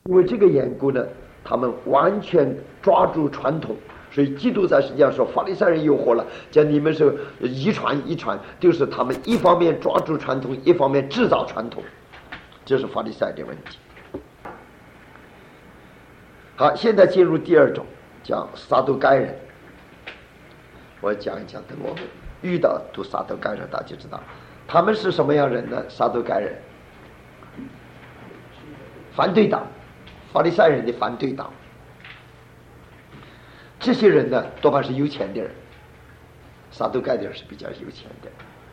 因为这个缘故呢，他们完全抓住传统。所以基督在实际上说法利赛人诱惑了，讲你们是遗传，就是他们一方面抓住传统，一方面制造传统，这是法利赛的问题。好，现在进入第二种，讲撒都该人。我讲一讲，等我们遇到读撒都该人，大家知道他们是什么样人呢？撒都该人，反对党，法利赛人的反对党。这些人呢，多半是有钱的人，撒都该的人是比较有钱的。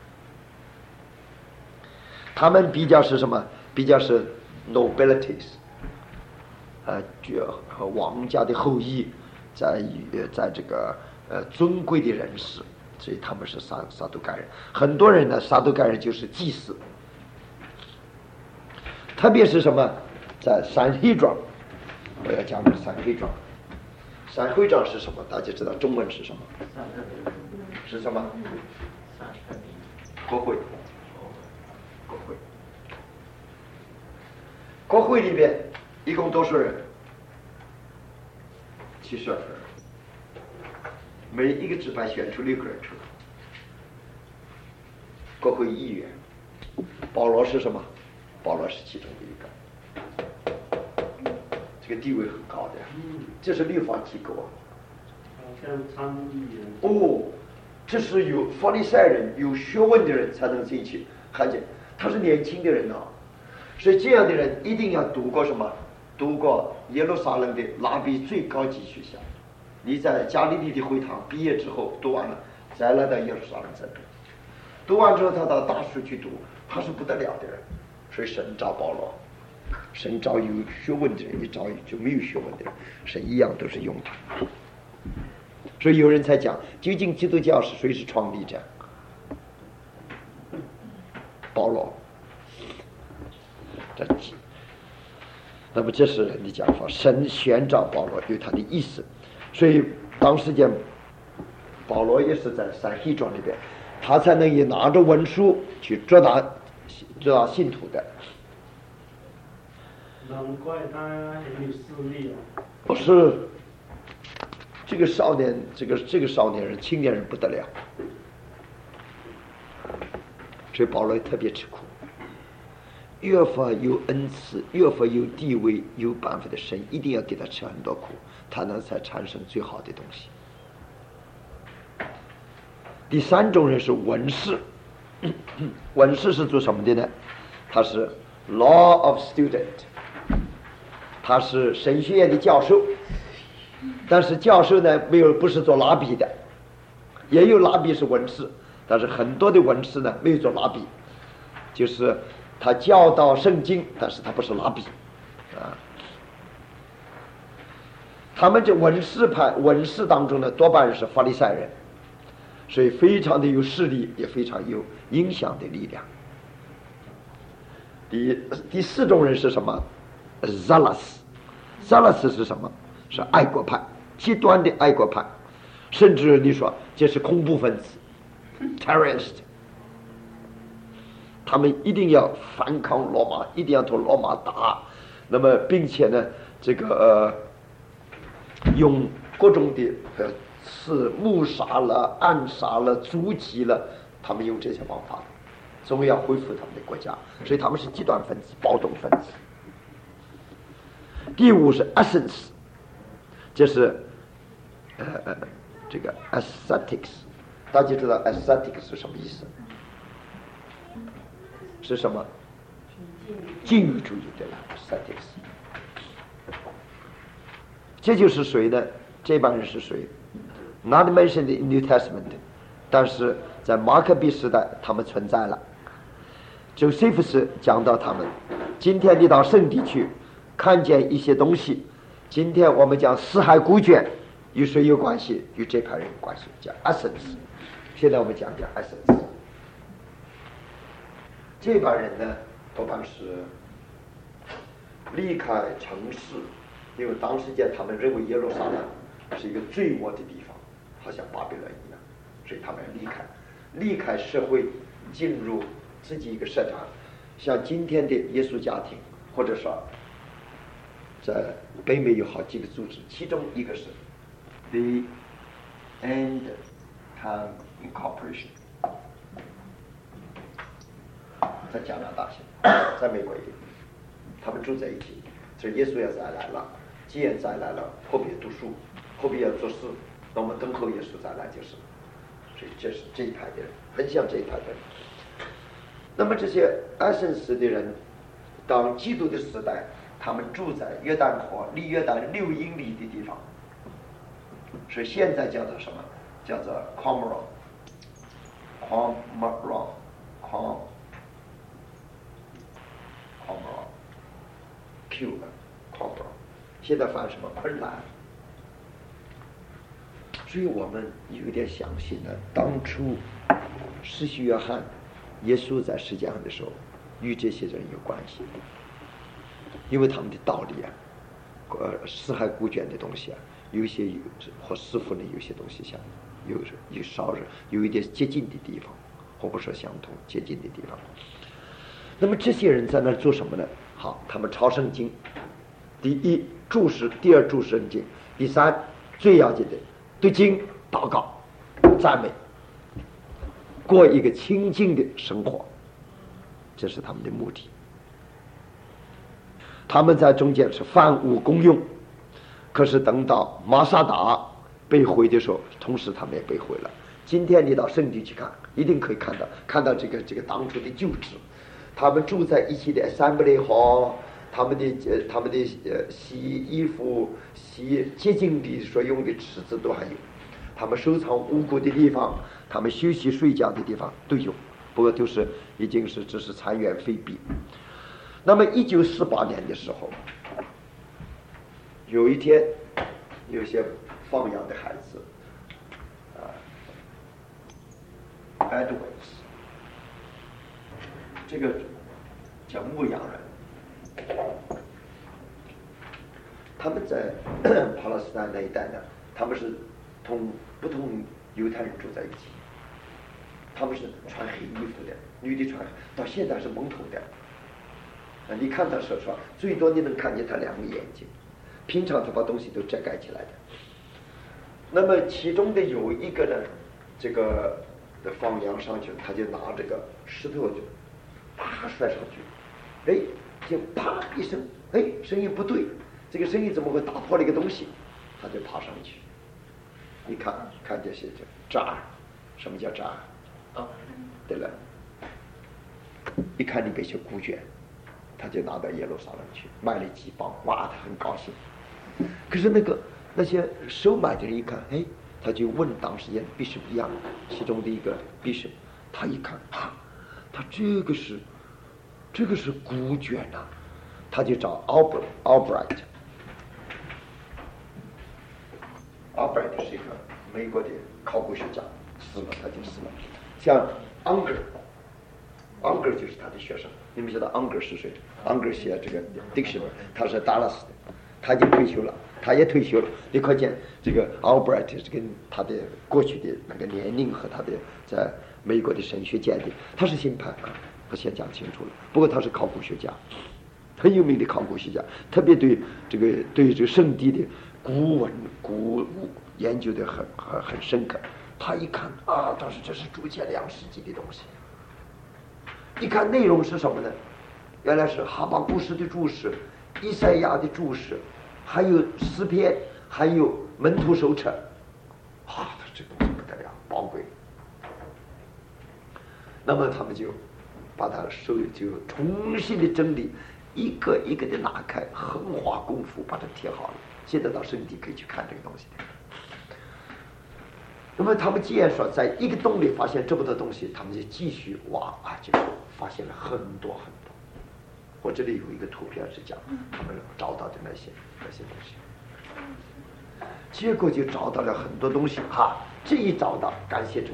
他们比较是什么？比较是 nobilities， 王家的后裔，在这个尊贵的人士，所以他们是撒都该人。很多人呢，撒都该人就是祭司，特别是什么，在三黑庄，我要讲的三黑庄。三会长是什么？大家知道中文是什么？是什么？国会。国会里面一共多少人？72人。每一个支派选出6个人出来。国会议员。保罗是什么？保罗是其中的一个。这个地位很高的，这是律法机构啊。 像参议员。 哦，这是有法利赛人、有学问的人才能进去。看见他是年轻的人啊，所以这样的人一定要读过什么？读过耶路撒冷的拉比最高级学校。你在加利利的会堂毕业之后读完了，再来到耶路撒冷再读。读完之后，他到大学去读，他是不得了的人。所以神召保罗。神召有学问的人，也召就没有学问的人，神一样都是用他。所以有人才讲，究竟基督教是谁是创立者？保罗。那么这是人的讲法，神选召保罗有他的意思。所以当时间保罗也是在三黑庄里边，他才能以拿着文书去捉拿信徒的。 难怪他很有势力啊！ 不是，这个少年，这个少年人、青年人不得了，所以保罗特别吃苦。越发有恩赐，越发有地位、有办法的神，一定要给他吃很多苦，他能才产生最好的东西。第三种人是文士，文士是做什么的呢？他是 law of student。他是神学院的教授，但是教授呢不是做拉比的，也有拉比是文士，但是很多的文士呢没有做拉比，就是他教导圣经，但是他不是拉比啊。他们这文士当中呢，多半是法利赛人，所以非常的有势力，也非常有影响的力量。第四种人是什么？Zealous 是什么？是爱国派，极端的爱国派，甚至你说这是恐怖分子 terrorist， 他们一定要反抗罗马，一定要同罗马打，那么并且呢，这个用各种的谋杀了、暗杀了、狙击了，他们用这些方法，总要恢复他们的国家，所以他们是极端分子、暴动分子。第五是 essence， 这是这个 aesthetics， 大家知道 aesthetics 是什么意思？是什么？禁欲主义，对吧 ？aesthetics， 这就是谁呢？这帮人是谁 ？Not mentioned in New Testament， 但是在马可比时代他们存在了。Josephus 讲到他们，今天你到圣地去。看见一些东西，今天我们讲四海古卷，与谁有关系？与这派人有关系，叫 essence。现在我们讲 essence。这帮人呢，多半是离开城市，因为当时间他们认为耶路撒冷是一个罪恶的地方，好像巴比伦一样，所以他们离开社会，进入自己一个社团，像今天的耶稣家庭，或者说在北美有好几个组织，其中一个是 The End Time Incorporation， 在加拿大在美国也有，他们住在一起。这耶稣要再来了，既然再来了，何必读书，何必要做事？那我们等候耶稣再来就是。所以这是这一派的人，很像这一派的人。那么这些爱圣斯的人，当基督的时代，他们住在约旦河离约旦6英里的地方，所以现在叫做什么？叫做 Qumran， 现在翻什么昆兰。所以我们有点相信呢，当初施洗约翰耶稣在世界上的时候与这些人有关系，因为他们的道理死海古卷的东西有一些和师傅呢有些东西像有稍微有一点接近的地方，或不说相同接近的地方。那么这些人在那做什么呢？好，他们抄圣经，第一注释，第二注释圣经，第三最要紧的对经祷告赞美，过一个清净的生活，这是他们的目的。他们在中间是凡物公用，可是等到马萨达被毁的时候，同时他们也被毁了。今天你到圣地去看，一定可以看到这个当初的旧址，他们住在一起的assembly hall，他们的洗衣服、洗洁净的所用的池子都还有，他们收藏无辜的地方，他们休息睡觉的地方都有，不过都是已经是只是残垣废壁。那么1948年的时候，有一天有些放羊的孩子Edwards， 这个叫牧羊人，他们在巴勒斯坦那一带呢，他们是不同犹太人住在一起，他们是穿黑衣服的，女的穿，到现在是蒙头的。你看他说最多你能看见他2个眼睛，平常他把东西都遮盖起来的。那么其中的有一个呢，这个的放羊上去，他就拿这个石头就啪摔上去，就啪一声，声音不对，这个声音怎么会打破了一个东西？他就爬上去，你看这些渣，什么叫渣？对了，一看你被些古卷，他就拿到耶路撒冷去卖了几磅，哇，他很高兴。可是那些收买的人一看，他就问当时必须不一样，其中的一个必须，他一看他这个是古卷啊，他就找 Albright 是一个美国的考古学家，他就死了。像 Unger 就是他的学生，你们知道 Unger 是谁？ Unger 写这个 Dictionary， 他是达拉斯的，他已经退休了，他也退休了。你可见这个 Albright 是跟他的过去的那个年龄和他的在美国的神学鉴定，他是新派我先讲清楚了。不过他是考古学家，很有名的考古学家，特别对这个圣地的古文古物研究的很深刻。他一看当时这是主前2世纪的东西，一看内容是什么呢？原来是哈巴谷书的注释、以赛亚的注释，还有诗篇，还有门徒手册，这东西不得了，宝贵。那么他们就把它就重新的整理，一个一个的拿开，很花功夫把它贴好了。现在到圣地可以去看这个东西的。那么他们既然说在一个洞里发现这么多东西，他们就继续挖就发现了很多很多。我这里有一个图片是讲他们找到的那些东西，结果就找到了很多东西这一找到，感谢主。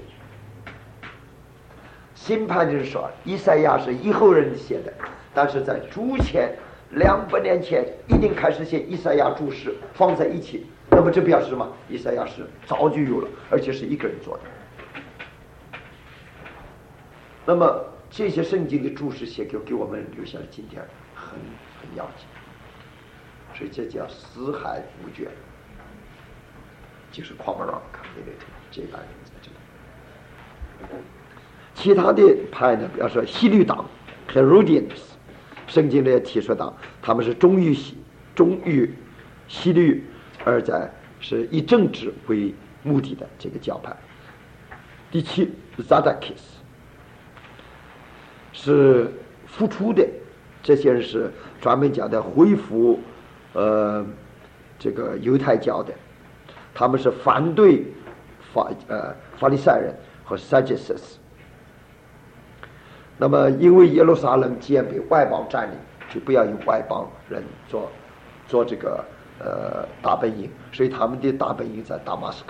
新派的人说以赛亚是以后人写的，但是在主前200年前一定开始写以赛亚注释放在一起。那么这表示什么？以赛亚是早就有了，而且是一个人做的。那么这些圣经的注释写给我们留下了今天很要紧。 所以这叫四海无绝，就是 Qumran community 这帮人在这里。其他的派呢，比方说希律党 Herodians， 圣经里也提说到他们是忠于希律，而在是以政治为目的的这个教派。第七 Zadokis 是付出的，这些人是专门讲的恢复这个犹太教的，他们是反对法利赛人和 Sadducees。那么因为耶路撒冷既然被外邦占领，就不要用外邦人做这个大本营，所以他们的大本营在大马士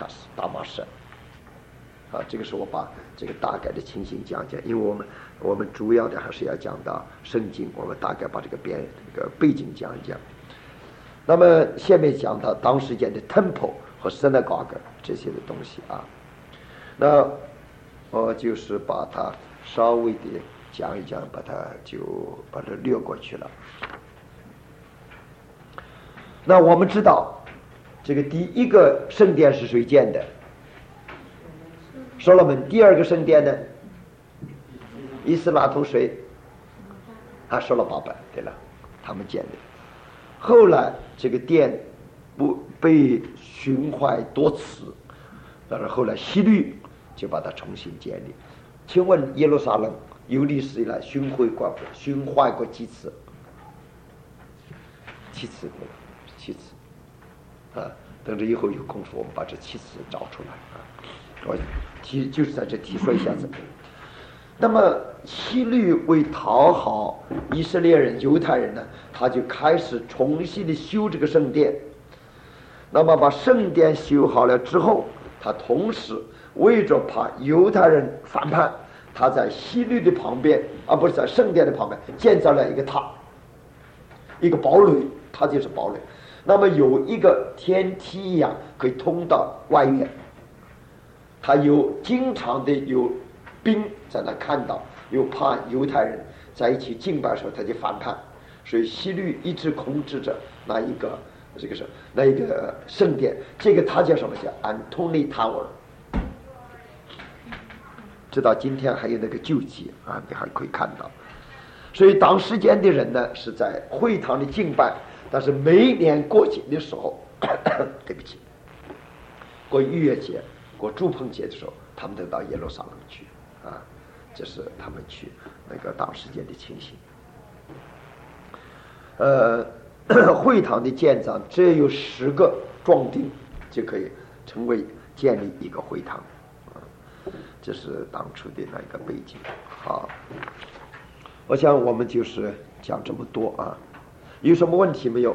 这个是我把这个大概的情形讲讲，因为我们主要的还是要讲到圣经，我们大概把这个背景讲一讲。那么下面讲到当时间的 temple 和 synagogue 这些的东西啊，那我就是把它稍微的讲一讲，把它略过去了。那我们知道这个第一个圣殿是谁建的？所罗门。第二个圣殿呢？以斯拉同谁？说了800，对了，他们建的。后来这个殿不被熏坏多次，但是后来希律就把它重新建立。请问耶路撒冷有历史以来熏坏过几次？7次，对吧？7次。等着以后有空说，我们把这7次找出来啊。我就是在这提说一下子。那么希律为讨好以色列人、犹太人呢，他就开始重新的修这个圣殿。那么把圣殿修好了之后，他同时为着怕犹太人反叛，他在希律的旁边，不是在圣殿的旁边建造了一个塔，一个堡垒，它就是堡垒。那么有一个天梯一样可以通到外院，他经常的有兵在那看到，又怕犹太人在一起敬拜的时候他就反叛，所以希律一直控制着那一个圣殿，这个它叫什么？叫 Antony Tower， 直到今天还有那个旧迹啊，你还可以看到。所以当时间的人呢是在会堂里敬拜，但是每一年过节的时候对不起，过逾越节、过住棚节的时候，他们都到耶路撒冷去啊，这是他们去那个当时间的情形。会堂的建造只有10个壮丁就可以成为建立一个会堂，这是当初的那个背景。好，我想我们就是讲这么多啊，有什么问题没有？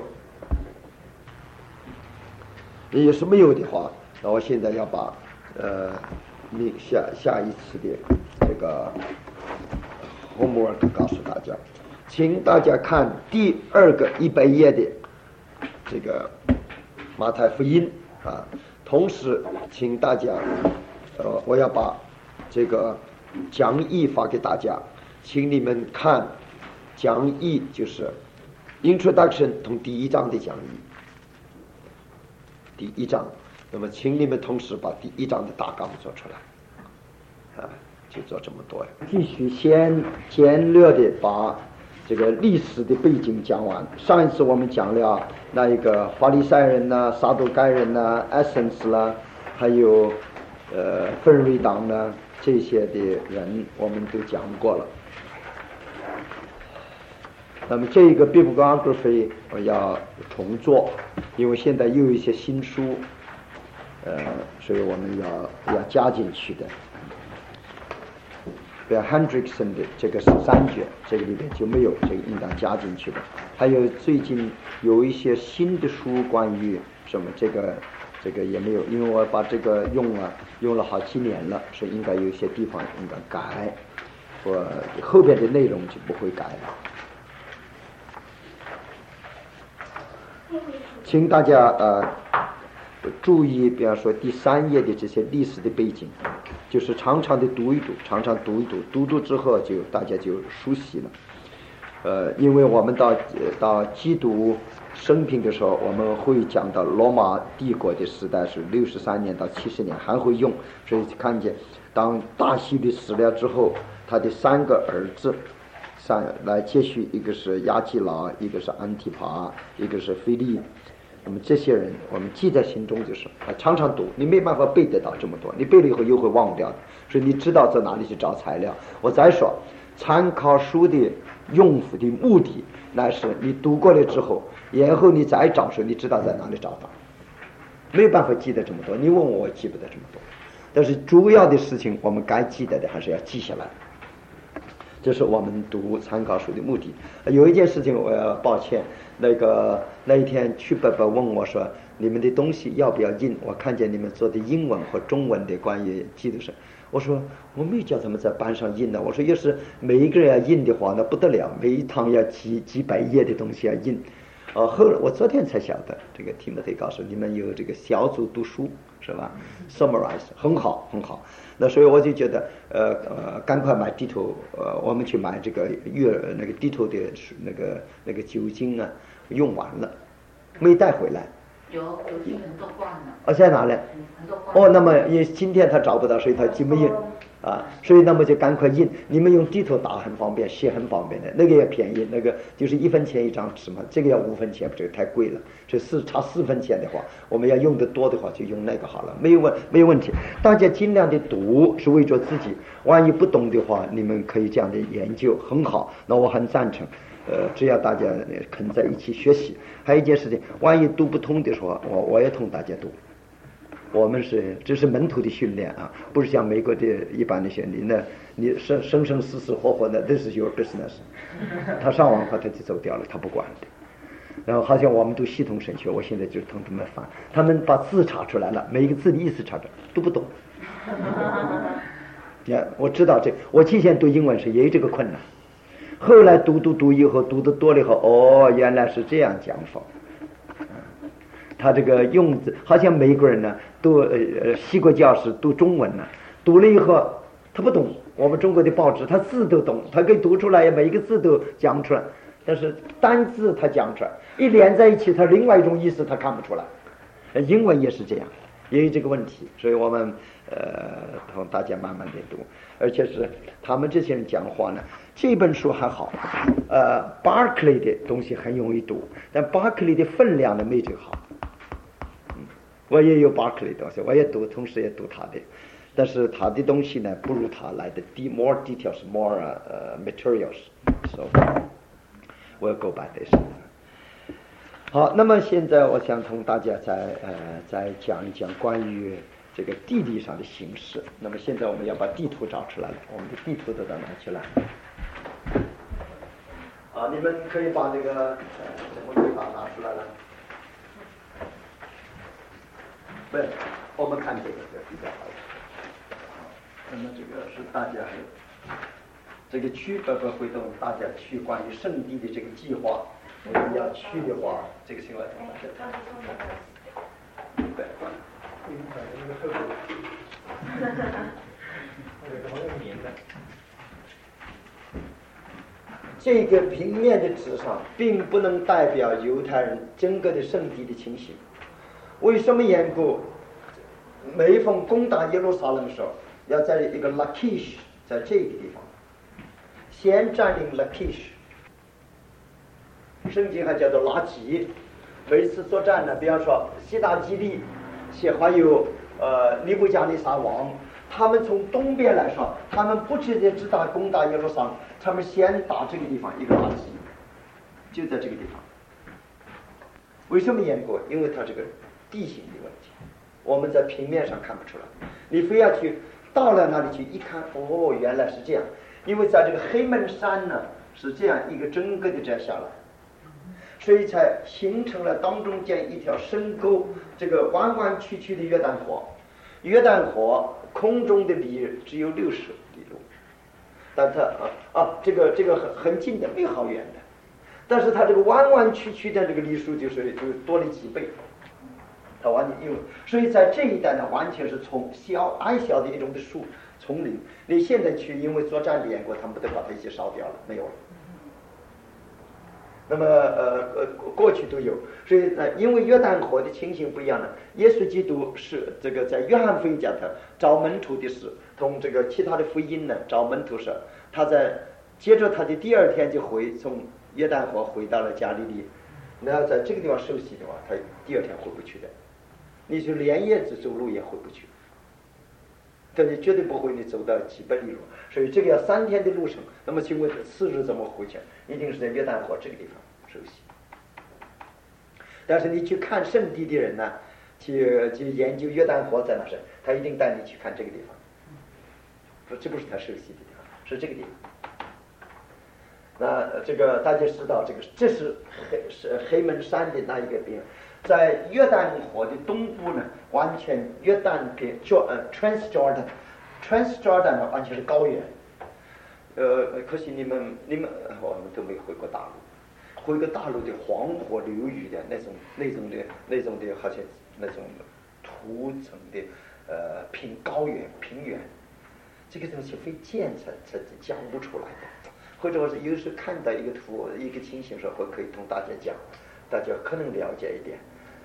有什么有的话，那我现在要把你下一次的这个 homework 告诉大家，请大家看第2个100页的这个马太福音啊，同时请大家我要把这个讲义发给大家，请你们看讲义，就是 introduction 同第1章的讲义，第1章，那么请你们同时把第1章的大纲做出来啊，就做这么多呀。继续先简略的把这个历史的背景讲完。上一次我们讲了那一个法利赛人呐、撒都该人呐、Essence 啦，还有分瑞党呢，这些的人我们都讲过了。那么这个 bibliography 我要重做，因为现在又有一些新书，所以我们要加进去的。比如 Hendrickson 的这个13卷，这个里面就没有，这个应当加进去的。还有最近有一些新的书关于什么，这个也没有，因为我把这个用了好几年了，所以应该有一些地方应该改，我后边的内容就不会改了。请大家注意，比方说第3页的这些历史的背景，就是常常的读一读，读之后大家就熟悉了。因为我们到基督生平的时候，我们会讲到罗马帝国的时代是63年到70年还会用，所以看见当大希律死了之后，他的3个儿子来接续，一个是亚基拉，一个是安提帕，一个是腓力。那么这些人我们记在心中，就是常常读，你没办法背得到这么多，你背了以后又会忘掉的，所以你知道在哪里去找材料。我再说，参考书的用途的目的，那是你读过了之后，然后你再找时，你知道在哪里找到，没有办法记得这么多。你问我记不得这么多，但是主要的事情我们该记得的还是要记下来。这是我们读参考书的目的。有一件事情我要抱歉，那一天曲伯伯问我说，你们的东西要不要印？我看见你们做的英文和中文的关于基督神，我说我没有叫他们在班上印的。我说要是每一个人要印的话，那不得了，每一堂要几百页的东西要印。后来我昨天才晓得，这个提摩太告诉你们有这个小组读书是吧 ？Summarize 很好很好。那所以我就觉得赶快买地图，我们去买这个那个地图的那个酒精啊，用完了没带回来。 有很多罐了。在哪里？ 很多罐。 那么因为今天他找不到，所以他就没印啊，所以那么就赶快印。你们用地图打很方便，写很方便的，那个也便宜，那个就是1分钱一张纸嘛，这个要5分钱，这个太贵了。所以差4分钱的话，我们要用的多的话，就用那个好了，没有问题。大家尽量的读，是为着自己。万一不懂的话，你们可以这样的研究，很好。那我很赞成。只要大家肯在一起学习。还有一件事情，万一读不通的时候，我也同大家读。我们这是门徒的训练啊，不是像美国的一般的训练。那你生死活活的 ，this is your business。他上网他就走掉了，他不管的。然后好像我们读系统神学，我现在就同他们翻，他们把字查出来了，每一个字的意思查出来，读不懂。我知道我之前读英文是也有这个困难。后来读以后，读得多了以后，原来是这样讲法。他这个用字，好像美国人呢，读西国教师读中文呢，读了以后他不懂我们中国的报纸，他字都懂，他可以读出来，每一个字都讲出来，但是单字他讲出来，一连在一起，他另外一种意思他看不出来。英文也是这样，也有这个问题，所以我们同大家慢慢的读，而且是他们这些人讲话呢。这本书还好，Barclay 的东西很容易读，但 Barclay 的分量呢没这个好。我也有 Barclay 的东西，我也读，同时也读他的，但是他的东西呢不如他来的 more details, more materials. So we'll go by this. 好，那么现在我想同大家再讲一讲关于这个地理上的形式。那么现在我们要把地图找出来了，我们的地图都到哪去了？你们可以把这个我可以把它拿出来了。不，我们看这个比较好。那么这个是大家这个去回头大家去关于圣地的这个计划，我们要去的话，这个情况怎么办？对。这个平面的纸上并不能代表犹太人整个的圣地的情形。为什么缘故？每逢攻打耶路撒冷的时候，要在一个 Lachish， 在这个地方先占领 Lachish， 圣经还叫做拉吉。每次作战呢，比方说西大基利，还有尼布甲尼撒王，他们从东边来说，他们不直接直打攻打耶路撒冷，他们先打这个地方一个拉吉，就在这个地方。为什么缘故？因为它这个地形的问题，我们在平面上看不出来，你非要去到了那里去一看，原来是这样。因为在这个黑门山呢是这样一个整个的这样下来，所以才形成了当中间一条深沟，这个弯弯曲曲的约旦河。约旦河空中的里只有60里路，但它这个很近的，没有好远的，但是它这个弯弯曲曲的这个里数就多了几倍。它完全因为，所以在这一带呢，完全是从矮小的一种的树丛林。你现在去，因为作战的缘故，他们都把这些烧掉了，没有了。 那么过去都有，所以因为约旦河的情形不一样呢，耶稣基督是这个在约翰福音讲的找门徒的事，同这个其他的福音呢找门徒时，他在接着他的第二天就从约旦河回到了加利利。那要在这个地方受洗的话，他第二天回不去的，你就连夜走路也回不去，但你绝对不会你走到几百里路，所以这个要3天的路程。那么请问4日怎么回去？一定是在约旦河这个地方受洗。但是你去看圣地的人呢，去研究约旦河在哪是，他一定带你去看这个地方。说这不是他受洗的地方，是这个地方。那这个大家知道，这是黑门山的那一个边，在约旦河的东部呢，完全约旦边Transjordan 呢完全是高原。可惜你们我们都没回过大陆，回过大陆的黄河流域的那种的，好像那种土层的平原，这个东西非建才讲不出来的。或者是有时看到一个情形时候，可以同大家讲，大家可能了解一点。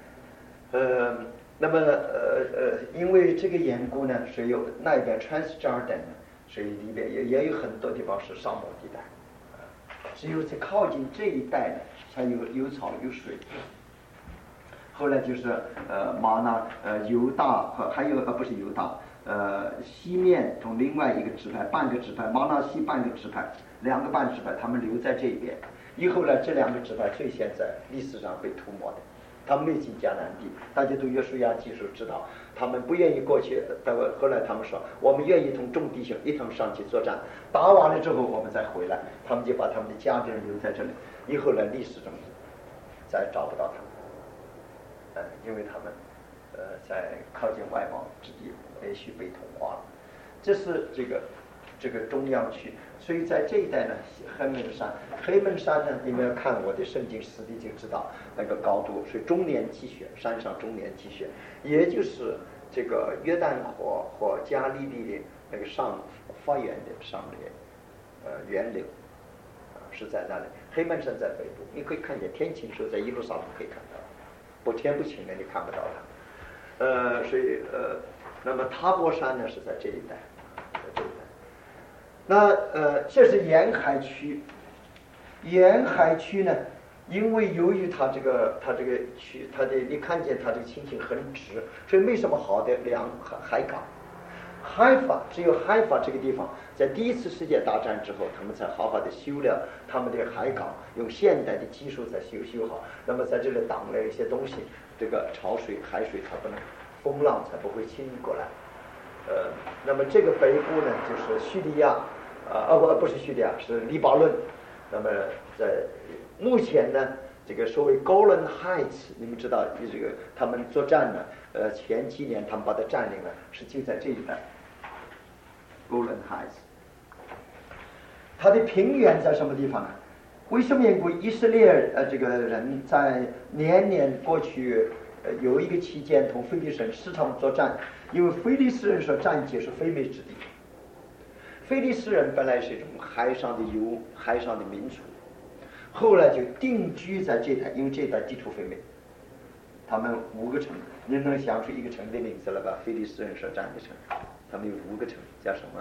那么因为这个缘故呢，所以有那边 Transjordan 呢，所以里边也有很多地方是沙漠地带，只有在靠近这一带呢，才有草有水。后来就是马纳犹大还有不是犹大西面同另外一个支派半个支派，马纳西半个支派，2个半支派，他们留在这边。以后呢，这2个支派最先在历史上被涂抹的，他们没进迦南地。大家读约书亚记书知道，他们不愿意过去，后来他们说，我们愿意同众弟兄一同上去作战，打完了之后我们再回来。他们就把他们的家人留在这里。以后呢，历史中再找不到他们，因为他们在靠近外邦之地也许被同化了。这是这个中央区，所以在这一带呢，黑门山呢，你们要看我的圣经实地就知道那个高度，所以中年积雪，山上中年积雪，也就是这个约旦河和加利利的那个发源的上面源流是在那里。黑门山在北部，你可以看见天晴时候在耶路撒冷可以看到，不天不晴呢你看不到它。所以那么塔伯山呢是在这一带，在这一带。那这是沿海区。沿海区呢，因为由于它这个区，你看见它这个情形很直，所以没什么好的海港。只有海法这个地方，在第1次世界大战之后，他们才好好的修了他们的海港，用现代的技术才修好。那么在这里挡了一些东西，这个潮水、海水它不能，风浪才不会侵过来。那么这个北部呢，就是叙利亚，不是叙利亚，是黎巴嫩。那么在目前呢，这个所谓 Golan Heights， 你们知道这个他们作战呢，前几年他们把它占领了，是就在这一带 Golan Heights。它的平原在什么地方呢？为什么因为以色列这个人在年过去有一个期间同非利士人时常作战，因为非利士人所占据是非美之地。非利士人本来是一种海上的民族，后来就定居在这带，因为这带地处非美。他们5个城，你能想出一个城的名字了吧？非利士人所占的城，他们有5个城，叫什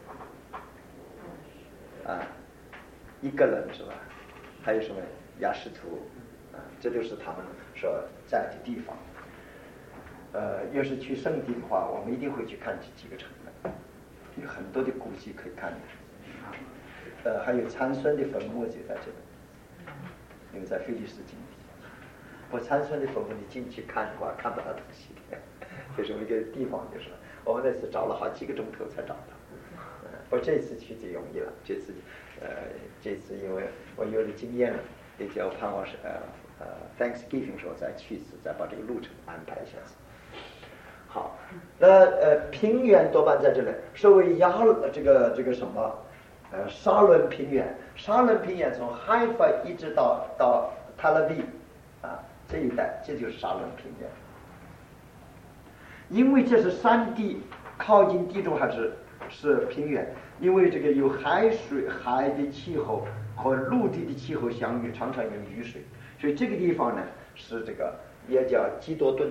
么？一个人是吧？还有什么亚什图？这就是他们所在的地方。要是去圣地的话，我们一定会去看这几个城的。有很多的古迹可以看的，还有参孙的坟墓就在这里，因为在非利士境地。我参孙的坟墓你进去看的话，看不到东西的，就是一个地方，就是我们那次找了好几个钟头才找到。我这次去就容易了，这次因为我有了经验了，也就盼望是Thanksgiving 时候再去一次，再把这个路程安排一下子。好，那平原多半在这里，所谓这个什么沙伦平原，沙伦平原从海法一直到塔拉比这一带，这就是沙伦平原。因为这是山地，靠近地中海是是平原，因为这个有海水、海的气候和陆地的气候相遇，常常有雨水，所以这个地方呢是这个也叫基多顿。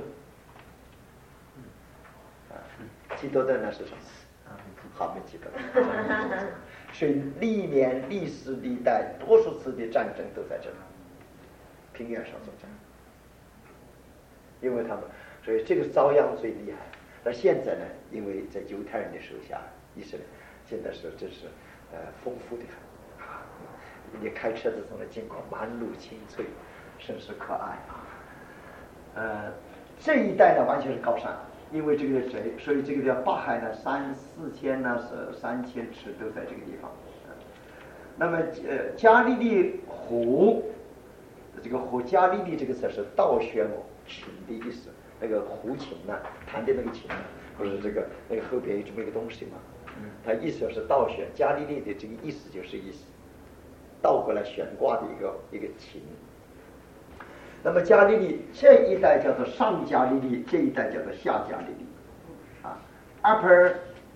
基多顿呢是什么？好，没记得。所以历年历史历代多数次的战争都在这里，平原上作战。因为他们，所以这个遭殃最厉害。而现在呢，因为在犹太人的手下，以色列现在是真是丰富的很啊！你开车子从那经过，满路青翠，甚是可爱啊。这一带呢完全是高山，因为这个谁，所以这个叫八海呢3、4千呢是3000尺都在这个地方。那么加利利湖，这个湖加利利这个词是倒旋琴的意思，那个胡琴呐，弹的那个琴，不是这个那个后边有这么一个东西嘛？它意思是倒旋，加利利的这个意思就是意思，倒过来悬挂的一个琴。那么加利利这一带叫做上加利利，这一带叫做下加利利，啊 ，Upper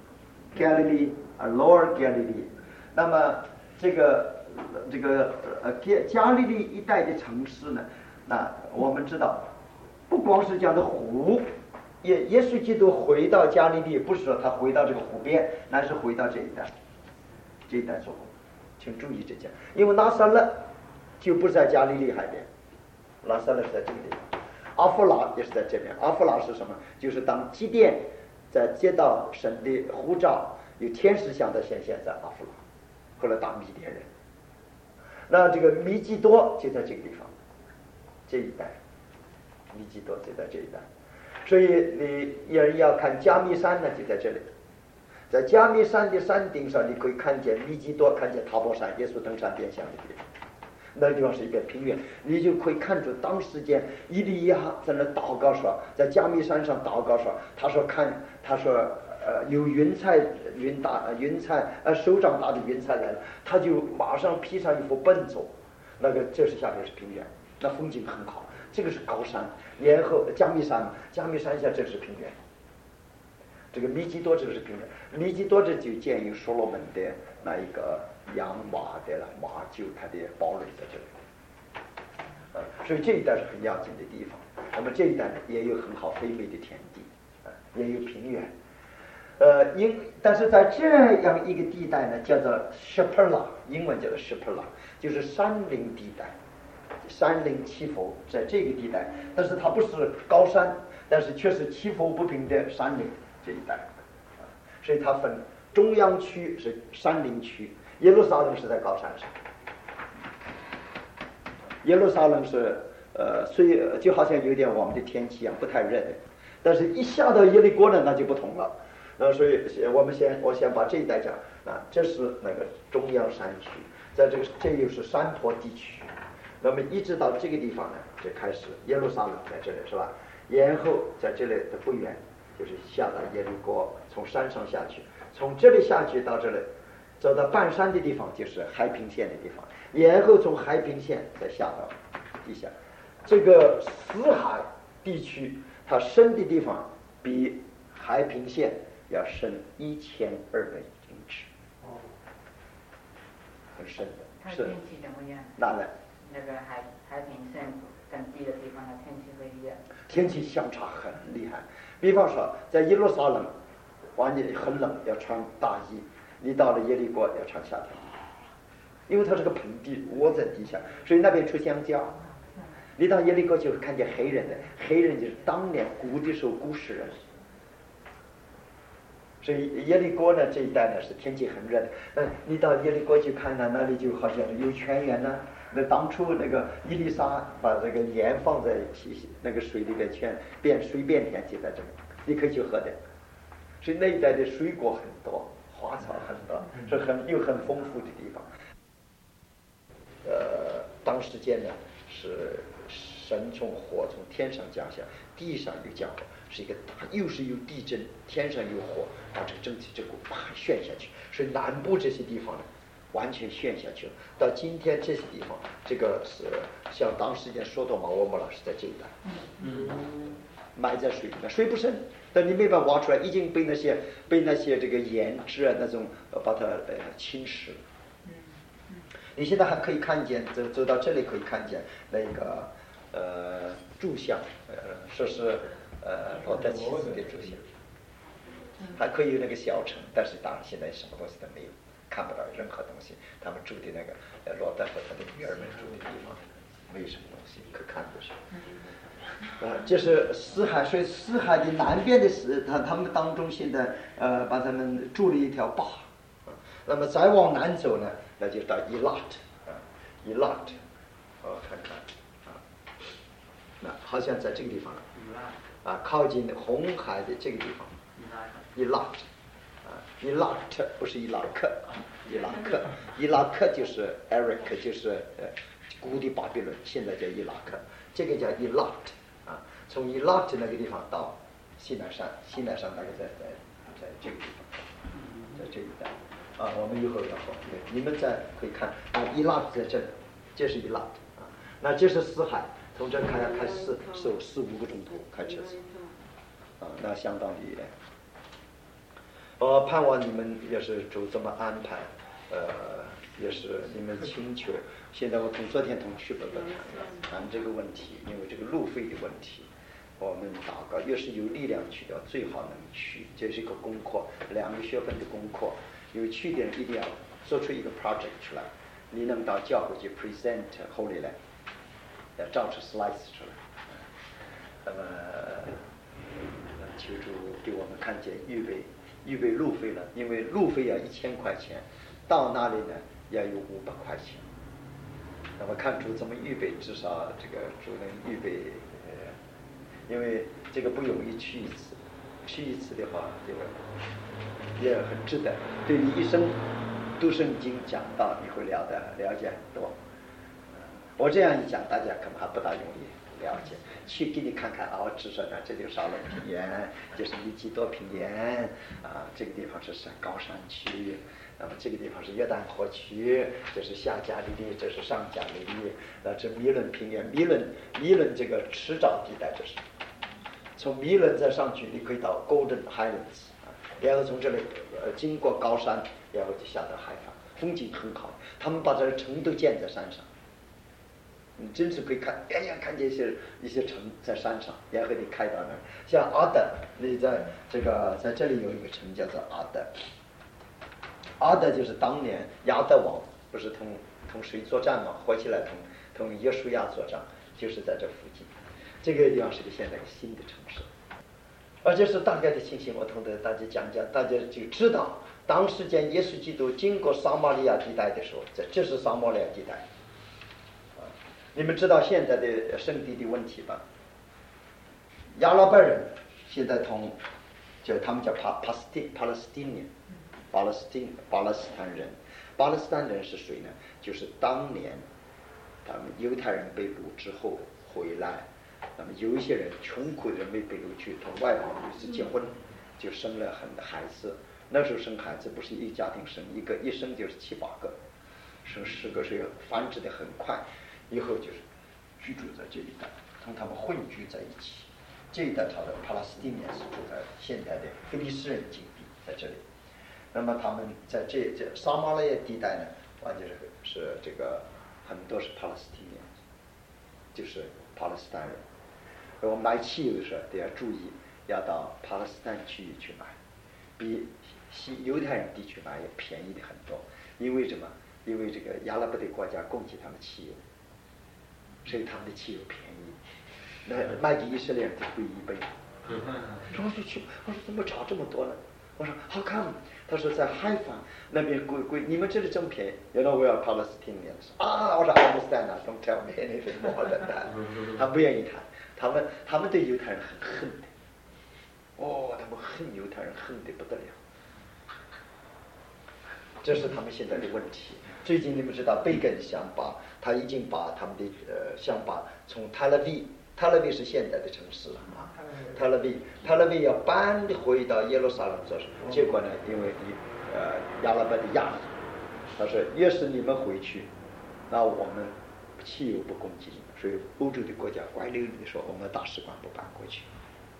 Galilee 啊 ，Lower Galilee。那么这个加利利一带的城市呢，那我们知道，不光是讲的湖，耶稣基督回到加利利，不是说他回到这个湖边，乃是回到这一带做工，请注意这点，因为拿撒勒就不在加利利海边。拉萨勒是在这个地方，阿弗拉也是在这边。阿弗拉是什么？就是当基甸在接到神的呼召，有天使向他显现在阿弗拉，后来打米甸人。那这个米基多就在这个地方，这一带，米基多就在这一带。所以你要看加密山呢，就在这里。在加密山的山顶上，你可以看见米基多，看见塔博山，耶稣登山变相的地方。那个地方是一片平原，你就可以看出当时间以利亚在那祷告说，在加密山上祷告说，他说有云彩手掌大的云彩来了，他就马上披上一副笨走，那个这是下面是平原，那风景很好，这个是高山，然后加密山下这是平原，这个米基多这个是平原，米基多这就建于所罗门的那一个养马的了，马厩它的堡垒在这里，所以这一带是很要紧的地方。那么这一带呢也有很好肥美的田地，也有平原，但是在这样一个地带呢，叫做 Shepherla， 英文叫做 Shepherla， 就是山林地带，山林起伏在这个地带，但是它不是高山，但是却是起伏不平的山林这一带，所以它分中央区是山林区。耶路撒冷是在高山上，耶路撒冷是虽就好像有点我们的天气一样不太热的，但是一下到耶利哥呢那就不同了。所以我先把这一带讲啊，这是那个中央山区，在这又是山坡地区，那么一直到这个地方呢，就开始耶路撒冷在这里是吧？然后在这里的不远就是下到耶利哥，从山上下去，从这里下去到这里。走到半山的地方就是海平线的地方，然后从海平线再下到地下。这个死海地区，它深的地方比海平线要深1200英尺，很深的。 它天气怎么样？ 哪来？ 那个海平线更低的地方的天气会一样？ 天气相差很厉害。比方说，在耶路撒冷，晚上很冷，要穿大衣。你到了耶利哥要穿夏天，因为它是个盆地，窝在地下，所以那边出香蕉。你到耶利哥就会看见黑人就是当年古的时候古时人。所以耶利哥呢这一带呢是天气很热的。你到耶利哥去看呢，那里就好像有泉源呢。那当初那个伊丽莎把这个盐放在那个水里边水变甜就在这里，你可以去喝的。所以那一带的水果很多。花草很多，是很丰富的地方。当时间呢是神从火从天上降下，地上有降火，是一个大，又是有地震，天上有火，把这个蒸汽这股啪旋下去，所以南部这些地方呢完全旋下去了。到今天这些地方，这个是像当时间说多玛、俄摩拉是在这一带。 埋在水里面，水不深，但你没办法挖出来，已经被那些这个盐质啊那种把它侵蚀。你现在还可以看见，走到这里可以看见那个柱像，说是罗德七世的柱像，还可以有那个小城，但是当然现在什么东西都没有，看不到任何东西。他们住的那个罗德和他的女儿们住的地方，没有什么东西可看的是。这是死海，所以死海的南边的他们当中现在把他们筑了一条坝，那么再往南走呢，那就到伊拉特，伊拉特，看看那好像在这个地方了，靠近红海的这个地方，伊拉特，伊拉特不是伊拉克，伊拉克就是 Eric 就是古的巴比伦，现在叫伊拉克，这个叫伊拉特。从伊拉特那个地方到西奈山，西奈山大概在这个地方，在这一带我们以后要说，你们可以看伊拉特在这里，这是伊拉特那这是死海，从这开4、5个钟头开车子那相当的盼望你们也是主这么安排，也是你们请求。现在我昨天同去伯谈这个问题，因为这个路费的问题，我们祷告，越是有力量去的最好能去，这是一个功课，2个学分的功课。有去的人一定要做出一个 project 出来，你能到教会去 present 后来要照出 slides 出来。那么求主给我们看见预备路费了，因为路费要1000块钱，到那里呢要有500块钱。那么看主怎么预备，至少这个主能预备，因为这个不容易去一次的话，这个也很值得，对你一生读圣经讲道，你会了解很多。我这样一讲，大家可能还不大容易了解。去给你看看至少呢，这就少了平原，就是米基多平原这个地方是高山区。那么这个地方是约旦河区，这是下加利利，这是上加利利，这米伦平原，米伦这个赤沼地带，就是从米伦再上去，你可以到 Golden Highlands 然后从这里经过高山，然后就下到海上，风景很好。他们把这个城都建在山上，你真是可以远远看见一些城在山上，然后你开到那儿。像阿德，你在这里有一个城叫做阿德。阿德就是当年亚德王不是同谁作战嘛，活起来同约书亚作战，就是在这附近。这个地方是个现在新的城市，而且是大概的情形，我同大家讲，大家就知道，当时间耶稣基督经过撒玛利亚地带的时候，这是撒玛利亚地带。你们知道现在的圣地的问题吧？亚拉伯人现在他们叫巴勒斯坦人是谁呢？就是当年他们犹太人被掳之后回来，那么有一些人穷苦的人没被掳去，同外邦女子结婚，就生了很多孩子。那时候生孩子不是一家庭生一生就是7、8个，生10个，所以繁殖的很快。以后就是居住在这一带，同他们混居在一起。这一带他的巴勒斯坦人是住在现在的菲利斯人境地，在这里。那么他们在这撒玛利亚地带呢，完全是这个很多是巴勒斯坦人，就是巴勒斯坦人。我买汽油的时候都要注意，要到巴勒斯坦区域去买，比犹太人地区买也便宜的很多。因为什么？因为这个阿拉伯的国家供给他们汽油，所以他们的汽油便宜。那卖给以色列人就贵1倍。然后就去，我说怎么差这么多呢？我说 How come？ 他说在海法那边贵，你们这里这么便宜。原来我要 Palestinians 我说 I understand don't tell me anything more than that。他不愿意谈，他们对犹太人很恨的，他们恨犹太人恨得不得了。这是他们现在的问题。最近你们知道，贝根他已经把他们的想把从特拉维是现在的城市了特拉维要搬回到耶路撒冷做事，结果呢，因为阿拉伯的压力，他说越是你们回去，那我们汽油不供给你们，所以欧洲的国家乖溜溜的说我们大使馆不搬过去，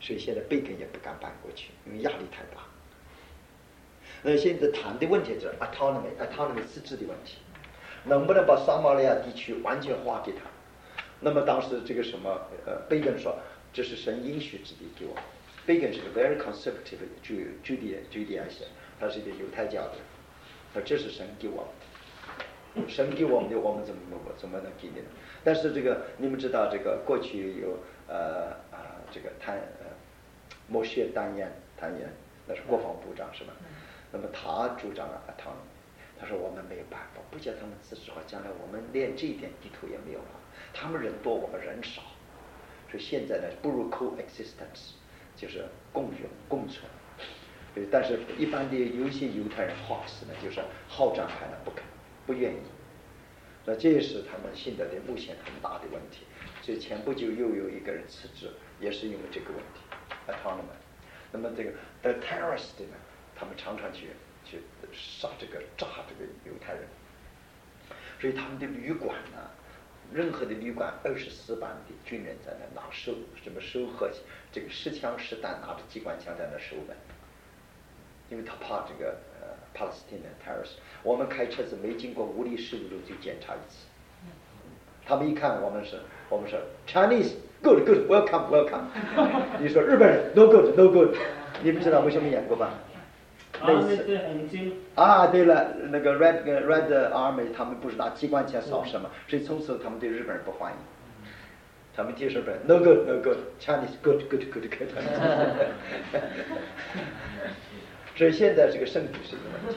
所以现在贝根也不敢搬过去，因为压力太大。现在谈的问题是 autonomy 自治的问题，能不能把撒马利亚地区完全划给他？那么当时这个什么贝根说这是神应许之地给我。贝根是个 very conservative Judaism， 他是一个犹太教的，他这是神给我们，神给我们的，我们怎么能给你呢？但是这个你们知道，这个过去有这个摩谢坦言，那是国防部长是吧？那么他主张他说我们没有办法，不叫他们自治化，将来我们连这一点地图也没有了。他们人多，我们人少，所以现在呢不如 coexistence， 就是共用共存。但是一般的有一些犹太人好事呢，就是好战派呢不愿意。那这也是他们现在的目前很大的问题。所以前不久又有一个人辞职，也是因为这个问题 autonomy。那么这个terrorist 呢，他们常常去炸这个犹太人，所以他们的旅馆呢，任何的旅馆24班的军人在那拿手和这个持枪实弹，拿着机关枪在那守门，因为他怕这个Palestinian terrorist。我们开车子没经过5里15路就检查一次，他们一看我们说 Chinese good welcome， 你说日本人 no good， 你不知道为什么演过吧？类似对了，那个 Red Army 他们不是拿机关枪扫射嘛，所以从此他们对日本人不欢迎，他们对日本人 no good Chinese good。所以现在这个圣地是一个问题。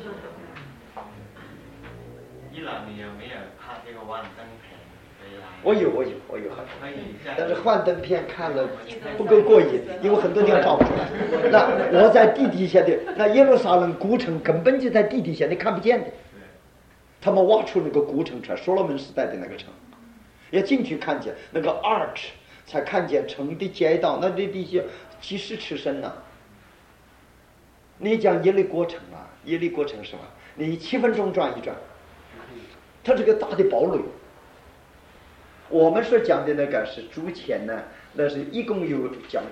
伊朗你有没有看这个幻灯片？ 我有很多，但是幻灯片看了不够过瘾，因为很多地方照不出来。那我在地底下的那耶路撒冷古城根本就在地底下，你看不见的。他们挖出那个古城出来，所罗门时代的那个城，要进去看见那个 arch， 才看见城的街道，那地下几十尺深呢。你讲耶利哥城是吧？你7分钟转一转，它这个大的堡垒。我们所讲的那个是主前呢，那是一共有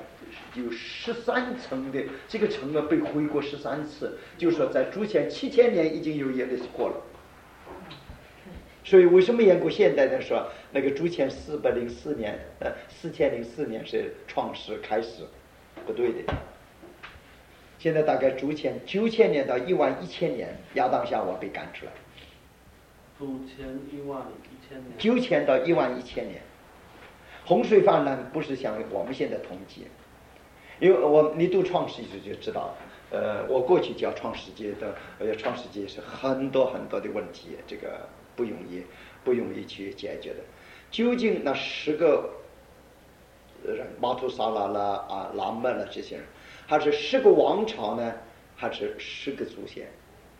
13层的，这个城被毁过13次，就是说在主前7000年已经有耶利哥了。所以为什么研究现代的说那个主前4004年4004年是创始开始，不对的。现在大概主前9000年到11000年，亚当夏娃被赶出来。 主前11000年 ，9000到11000年，洪水泛滥不是像我们现在统计，因为你读创世纪就知道，我过去教创世纪的，创世纪是很多的问题，这个不容易去解决的。究竟那10个人，马图萨拉啦拉麦啦这些人，还是10个王朝呢，还是10个祖先？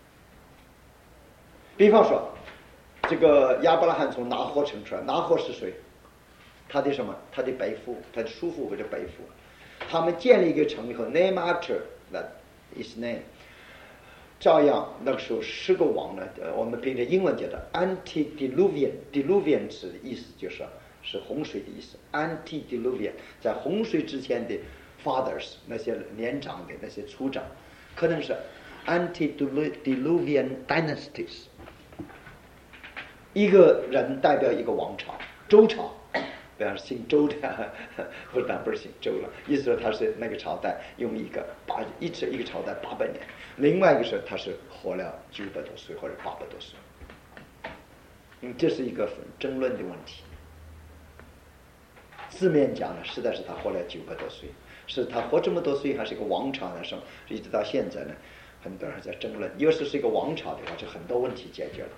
比方说。这个亚伯拉罕从拿霍城出来，拿霍是谁？他的什么？他的伯父，他的叔父或者伯父。他们建立一个城以后 ，name after that is name。照样那个时候10个王呢，我们凭着英文叫做 antediluvian，diluvian 是意思是洪水的意思。antediluvian 在洪水之前的 fathers 那些年长的那些族长，可能是 antediluvian dynasties。一个人代表一个王朝，周朝，比方说姓周的，不是姓周了，意思说他是那个朝代用一个朝代800年，另外一个是他是活了900多岁或者800多岁，这是一个争论的问题。字面讲呢，实在是他活了900多岁，是他活这么多岁还是一个王朝呢？什么一直到现在呢，很多人在争论。要是一个王朝的话，就很多问题解决了。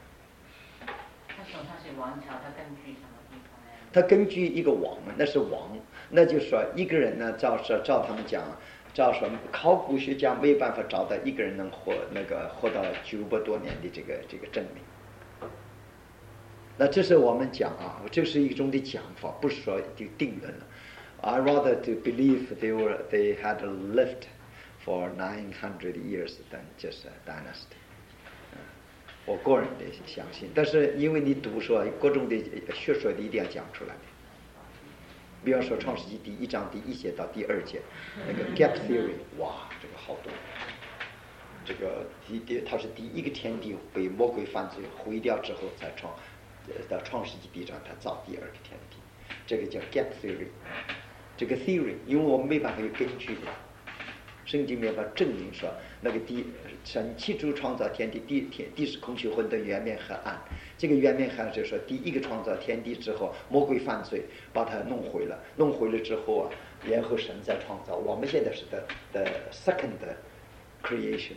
他是王朝，他根据什么地方呢？ 他根据一个王，那是王，那就是说一个人呢，照他们讲，照说考古学家没办法找到一个人能活到900多年的这个证明。那这是我们讲啊，这是一种的讲法，不是说就定论了。I rather to believe they had lived for 900 years than just a dynasty。我个人的相信，但是因为你读说各种的学说的一定要讲出来的。 比方说创世纪第1章第1节到第2节，那个 gap theory， 哇，这个好多。这个它是第一个天地被魔鬼犯罪毁掉之后再到创世纪第1章它造第2个天地，这个叫 gap theory。这个 theory， 因为我们没办法有根据的，圣经没办法证明说那个神起初创造天地，地是空虚混沌，圆面和暗。这个圆面和暗就是说，第一个创造天地之后，魔鬼犯罪把它弄毁了之后啊，然后神再创造。我们现在是的 second creation。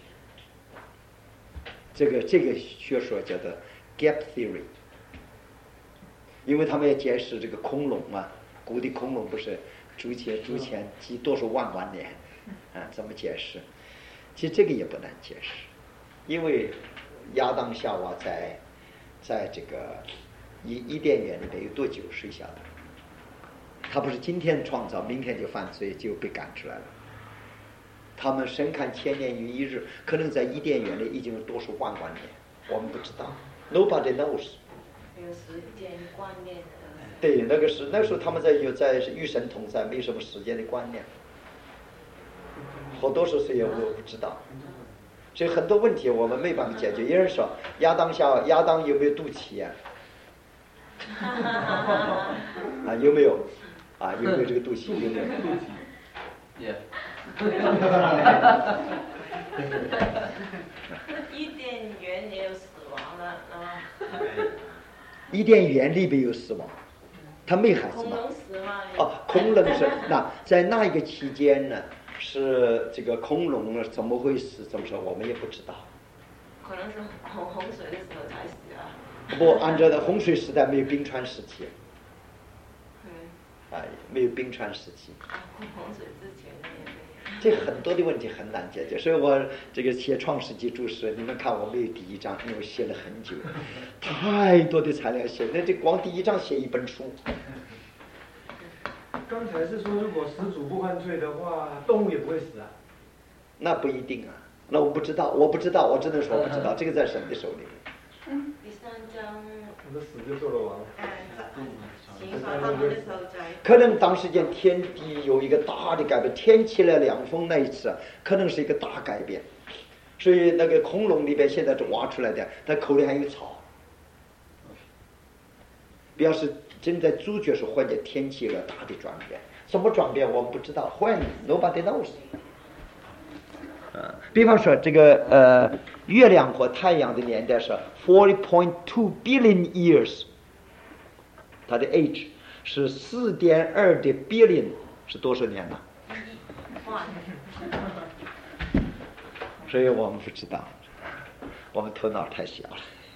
这个学说叫做 gap theory， 因为他们要解释这个恐龙嘛，古的恐龙不是之前几多少万年啊，怎么解释？其实这个也不难解释，因为亚当夏娃在这个伊甸园里面有多久睡下的？他不是今天创造，明天就犯罪就被赶出来了。他们神看千年如一日，可能在伊甸园里已经有多少万年，我们不知道。Nobody knows。 有时间观念的。 对，那时候他们在与神同在，没什么时间的观念。好多时候谁也我不知道，所以很多问题我们没办法解决。有人说亚当有没有肚脐呀？啊，有没有？啊，有没有这个肚脐？有没有？ 伊甸园也有死亡了啊。 伊甸园里边有死亡，他没孩子吗？ 恐龙死吗？ 哦，恐龙是在那一个期间呢？是这个恐龙怎么会死？怎么说我们也不知道。 可能是洪水的时候才死啊。 不，按照的洪水时代没有冰川时期。没有冰川时期。 洪水之前也没有。 这很多的问题很难解决，所以我这个写创世纪注释，你们看我没有第1章，因为我写了很久，太多的材料写，那这光第1章写一本书。 刚才是说，如果始祖不犯罪的话，动物也不会死啊？ 那不一定啊，那我不知道，我只能说我不知道，这个在神的手里。 第3章。 我的死就做了王。 可能当时间天地有一个大的改变，天起了凉风那一次，可能是一个大改变。所以那个恐龙里边现在是挖出来的，它口里还有草。表示正在主角是或者天气了大的转变，什么转变我们不知道，When nobody knows。比方说这个月亮和太阳的年代是 40.2 billion years， 它的 age 是4.2的 billion， 是多少年呢？所以我们不知道，我们头脑太小了。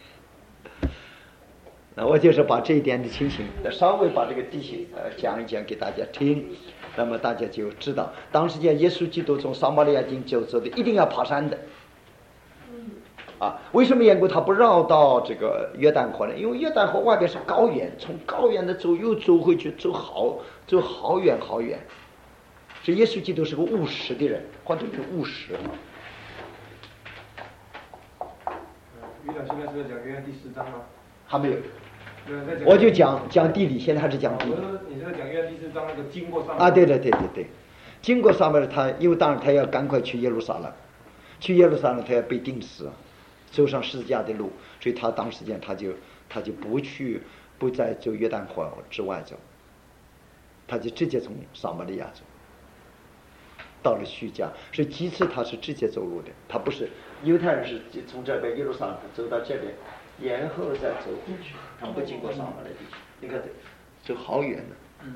那我就是把这一点的情形稍微把这个地形讲一讲给大家听，那么大家就知道当时间耶稣基督从撒玛利亚经走的一定要爬山的为什么缘故他不绕到这个约旦河呢？因为约旦河外边是高原，从高原的走又走回去，走好远好远。所以耶稣基督是个务实的人，或者是务实。 于老现在是在讲约翰第4章吗？ 还没有。我就讲地理，现在还是讲地理。 你这个讲约翰第4章那个经过撒玛利亚对，经过撒玛利亚，他因为当然他要赶快去耶路撒冷，他要被钉死，走上十字架的路，所以他当时间他就不再走约旦河之外走，他就直接从撒玛利亚走，到了叙加，所以几次他是直接走路的，他不是犹太人是从这边耶路撒冷走到这边。然后再走回去，他不经过撒玛利亚地区，你看走好远呢。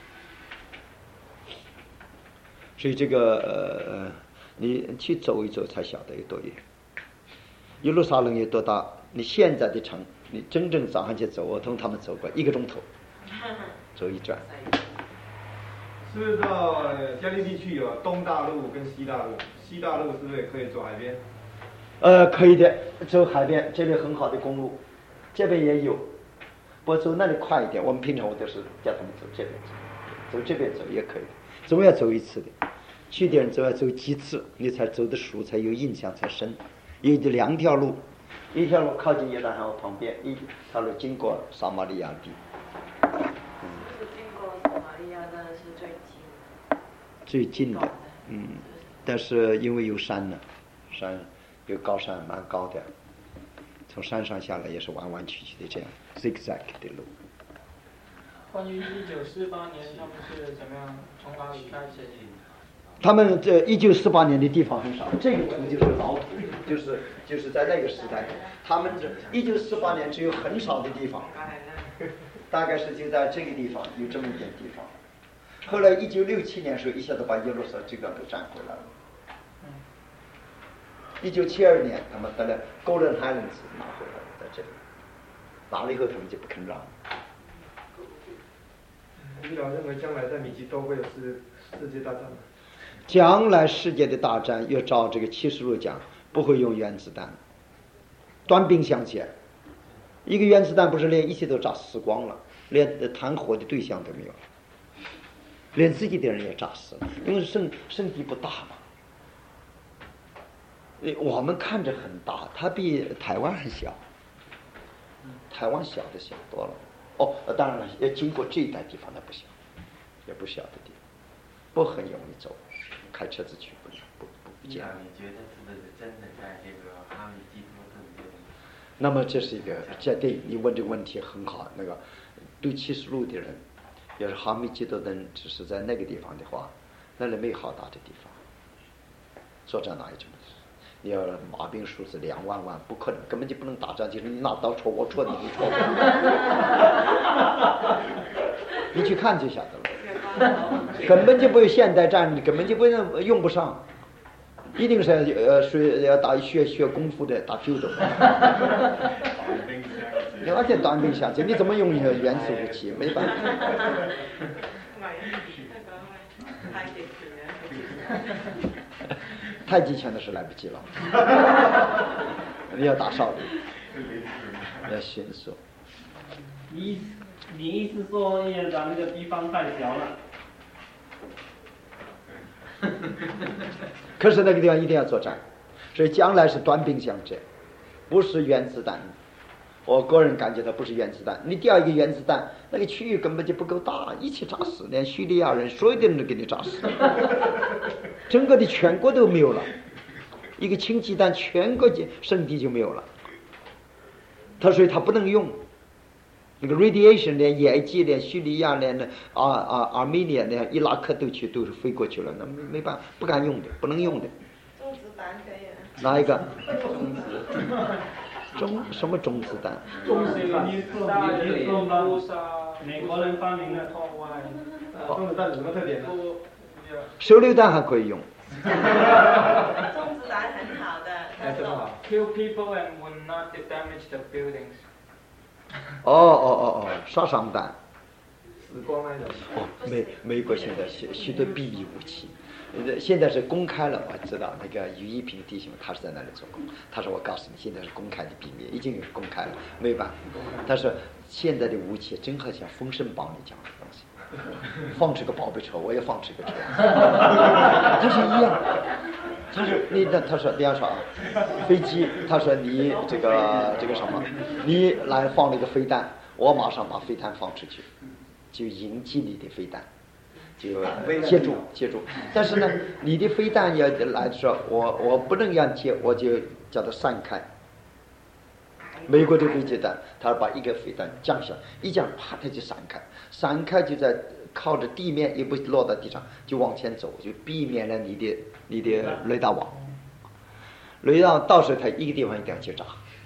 所以这个你去走一走才晓得有多远。耶路撒冷有多大？你现在的城，你真正早上去走，我同他们走过1个钟头，走一转。 是不是到加利地区有东大陆跟西大陆？西大陆是不是也可以走海边？ 可以的，走海边，这里很好的公路，这边也有，不过走那里快一点。我们平常我都是叫他们走这边走这边走也可以，总要走一次的。去的人总要走几次，你才走的熟，才有印象，才深。有2条路，一条路靠近约旦河旁边，一条路经过撒玛利亚地。 经过撒玛利亚炸弹是最近。 最近的，但是因为有山呢，有高山蛮高的，从山上下来也是弯弯曲曲的这样 zigzag 的路。 关于1948年他们是怎么样从哪里开始？ 他们这1948年的地方很少，这个图就是老图，就是在那个时代，他们这1948年只有很少的地方，大概是就在这个地方有这么一点地方。后来1967年的时候，一下子把耶路撒冷这边都占回来了。1972年，他们在那 Golden Highlands 拿回来了，在这里拿了以后，他们就不肯让。 李老认为将来在米基都会有世界大战吗？ 将来世界的大战要照这个启示录讲，不会用原子弹，短兵相接。一个原子弹不是连一切都炸死光了，连弹火的对象都没有了，连自己的人也炸死了，因为圣地不大嘛。我们看着很大，它比台湾还小，台湾小的小多了。当然了，要经过这一带地方那不小，也不小的地方，不很容易走，开车子去不见。 你觉得是不是真的在这个哈米基多顿这里？ 那么这是一个，对你问这个问题很好。那个对启示录的人，要是哈米基多顿只是在那个地方的话，那里没有好大的地方，作战哪有这么事？你要马兵数是2万，不可能，根本就不能打仗，就是你拿刀戳我，戳你，你戳我，你去看就晓得了，根本就不有现代战，根本就不用不上，一定是要打学功夫的，打judo的，而且短兵相接，你怎么用原子武器？没办法。太极拳的是来不及了，你要打少林，要迅速。 你意思说叶长那个地方太小了？ 可是那个地方一定要作战，所以将来是短兵相接，不是原子弹。我个人感觉它不是原子弹，你掉一个原子弹，那个区域根本就不够大，一起炸死，连叙利亚人所有的人都给你炸死，整个的全国都没有了，一个氢气弹全国圣地就没有了。所以它不能用那个 radiation， 连埃及、连叙利亚、连Armenia、连伊拉克都是飞过去了，那没办法，不敢用的，不能用的。 中子弹可以。 哪一个？什么中子弹？ 中子弹， 美国人发明的。 中子弹有什么特点呢？ 手榴弹还可以用。 中子弹很好的， 哎，怎么好 Kill people and will not damage the buildings。 杀伤弹。 死光那种。 美国现在许多秘密武器。现在是公开了，我知道那个于一平弟兄他是在那里做工，他说我告诉你，现在是公开的秘密，已经有公开了，没办法。他说现在的武器真好像《封神榜》里讲的东西，放这个宝贝车，我也放这个车，他是一样。他说比方说飞机，他说你这个什么，你来放了一个飞弹，我马上把飞弹放出去，就迎击你的飞弹。就接住，但是呢，你的飞弹要来的时候，我不能让接，我就叫它散开。美国的飞机弹，他把一个飞弹降下，一降，啪，它就散开就在靠着地面，也不落到地上，就往前走，就避免了你的雷达网。雷达到时候它一个地方一定要去炸。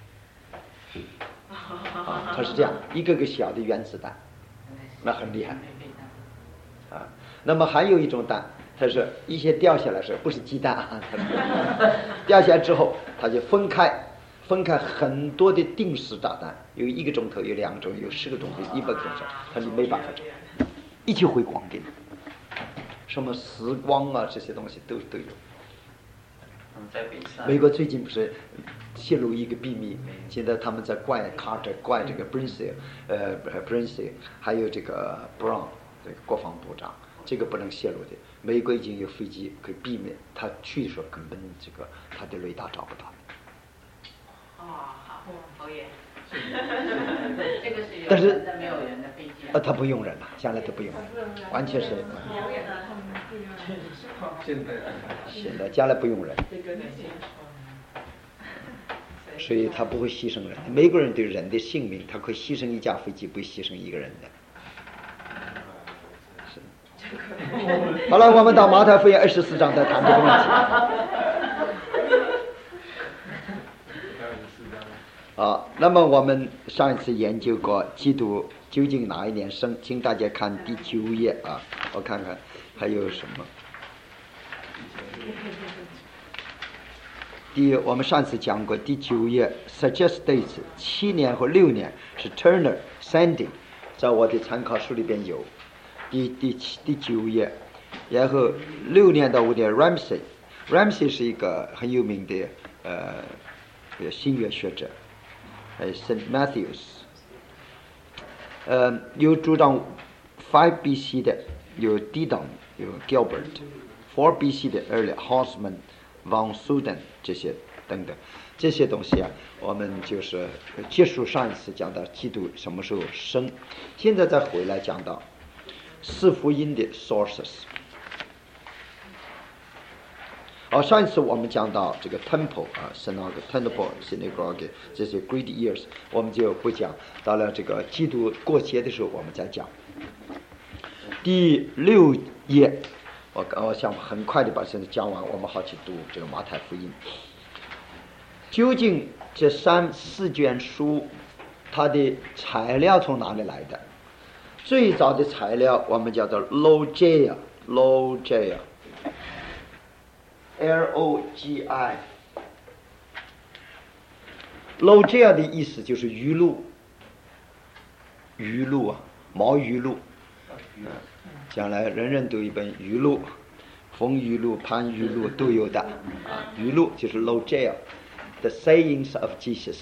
它是这样，一个个小的原子弹，那很厉害。那么还有一种弹，它是一些掉下来时候不是鸡蛋啊，掉下来之后它就分开很多的定时炸弹，有1个钟头，有2个钟头，有10个钟头，100个钟头，它你没办法炸，一起回光给你，什么时光啊这些东西都有。美国最近不是泄露一个秘密，现在他们在怪 Carter， 怪这个 Brinsley， 还有这个 Brown 这个国防部长。这个不能泄露的，美国已经有飞机可以避免，他去的时候根本这个他的雷达找不到。 好耶。这个是有但是人的没有人的飞机啊。 他不用人了，将来都不用人，完全是现在将来不用人，所以他不会牺牲人。美国人对人的性命，他可以牺牲一架飞机，不会牺牲一个人的。好了，我们到马太福音24章再谈这个问题。那么我们上一次研究过基督究竟哪一年生，请大家看第9页啊，我看看还有什么。我们上次讲过第9页 suggest dates 7年和6年是 Turner Sandy， 在我的参考书里边有第9页，然后6年到5年 Ramsey 是一个很有名的新约学者，St. Matthews， 有主张5 BC 的有 Didon 有 Gilbert，4 BC 的 Early Hosman Von Suden 这些等等，这些东西啊，我们就是结束上一次讲到基督什么时候生，现在再回来讲到四福音的 sources。上一次我们讲到这个 temple 啊 synagogue 这些 great years， 我们就不讲，到了这个基督过节的时候我们再讲。第6页，我想很快的把这讲完，我们好去读这个马太福音。究竟这3、4卷书它的材料从哪里来的？最早的材料我们叫做 Logia L-O-G-I Logia 的意思就是鱼露啊，毛鱼露，将来人人都有一本鱼露，风鱼露、潘鱼露都有的啊，鱼露就是 Logia The sayings of Jesus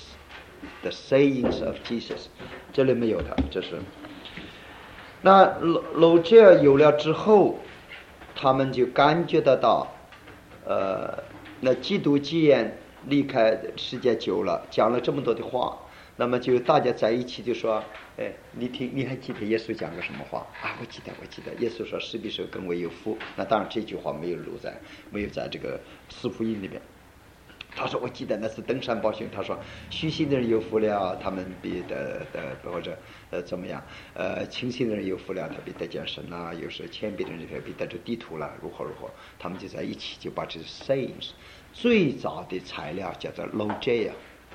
这里没有的，这是那 Logia 有了之后，他们就感觉得到那基督既然离开世界久了，讲了这么多的话，那么就大家在一起就说，你还记得耶稣讲过什么话啊？我记得，耶稣说施比受更为有福。那当然这句话没有在这个四福音里面。他说我记得那是登山宝训，他说虚心的人有福了，他们比或者怎么样，清心的人有福了，他比得见神啦，有时谦卑的人比得着地图啦，如何，他们就在一起就把这 sayings 最早的材料叫做 Logia